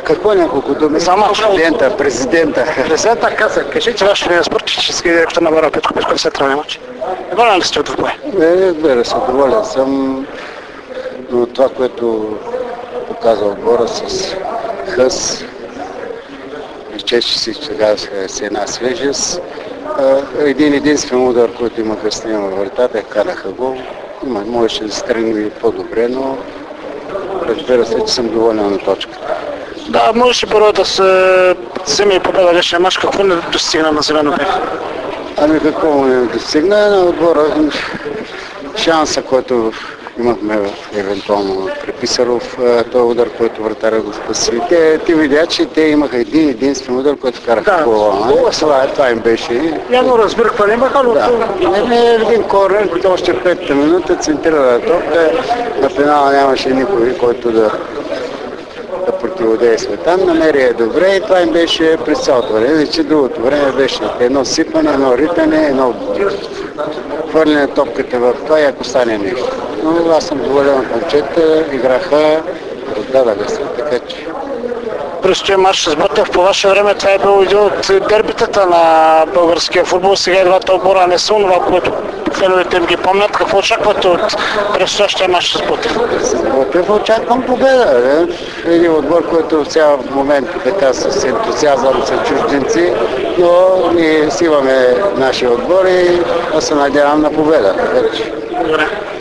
Какво няколко думи? За мач. Президента. Президента каза, кажете вашия спортически директор на Вара Петко Петков след тройния мач. Доволен ли сте от двубоя? Разбира се, доволен съм, но това, което показва отбора с Хъс, изчеше си сега с една свежест. Един единствен удар, който имаха с него във вратата, караха гол. Можеше да се тръгне и по-добре, но разбира се, че съм доволен на точката. Да, можеше първо да се вземе и победа днешния мач. Какво не достигна на зелено бе? Ами какво му не достигна на отбора? Шанса, който имахме евентуално при Писаров, този удар, който вратаря го спаси. Те видят, че те имаха единствен удар, който караха гола. Това им беше. Явно разбира какво не имаха, но... Един корнер, още в петата минута центрира топка. На финала нямаше никой, който да противодейства там. Намери е добре и това им беше през цялото време. Че другото време беше едно сипане, едно ритане, едно хвърляне топката в това и ако стане нещо. Но аз съм доволен от момчета, играха, отдадаха се, така че... Предстои мач с Ботев. По ваше време това е бил един от дербитата на българския футбол. Сега двата отбора не са това, което феновете им ги помнят. Какво очаквате от предстоящия мач с Ботев? Ботев очаквам победа. Един отбор, който сега в момента така с ентусиазъм са чужденци, но ние си имаме нашия отбор и да се надявам на победа. Добре.